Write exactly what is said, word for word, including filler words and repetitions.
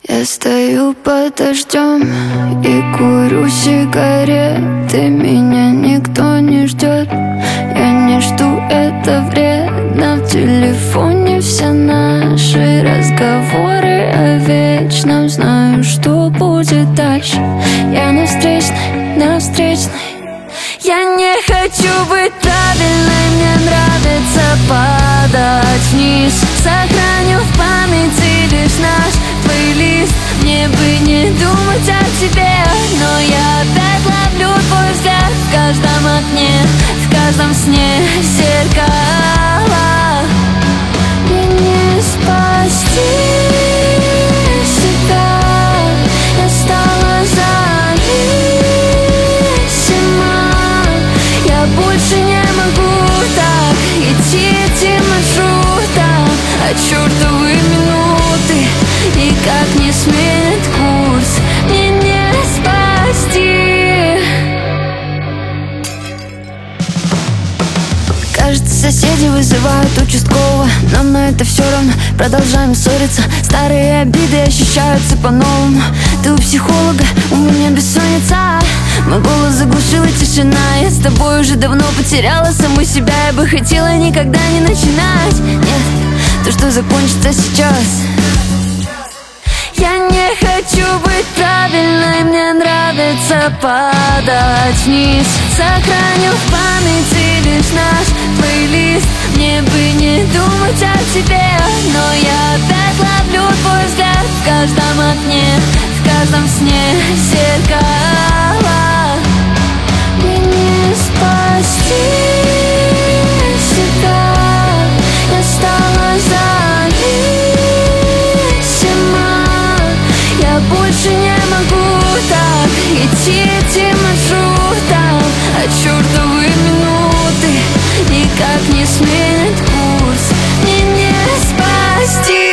Я стою под дождем и курю сигареты. Меня никто не ждет, я не жду, это вредно. В телефоне все наши разговоры о вечном. Знаю, что будет дальше. Я на встречной, на встречной. Я не хочу быть правильной, мне нравится падать вниз. Сохраню в памяти лишь наш плейлист. Мне бы не думать о тебе, но я опять ловлю твой взгляд в каждом окне, в каждом сне зеркала. Мне не спасти себя, я стала зависима. Я больше не могу так идти этим маршрутом, а чертовы минуты никак не сменят курс. Мне не спасти. Кажется, соседи вызывают участкового. Нам на это все равно, продолжаем ссориться. Старые обиды ощущаются по-новому. Ты у психолога, у меня бессонница. Мой голос заглушила тишина. Я с тобой уже давно потеряла саму себя. Я бы хотела никогда не начинать. Нет, то, что закончится сейчас. Я не хочу быть правильной, мне нравится падать вниз. Сохраню в памяти лишь наш плейлист. Мне бы не думать о тебе, но я опять ловлю твой взгляд в каждом окне, в каждом сне зеркала. Мне не спасти себя, я стала зависима. Я больше не могу так идти этим маршрутом, а чертовы минуты никак не сменят курс. Мне не спасти.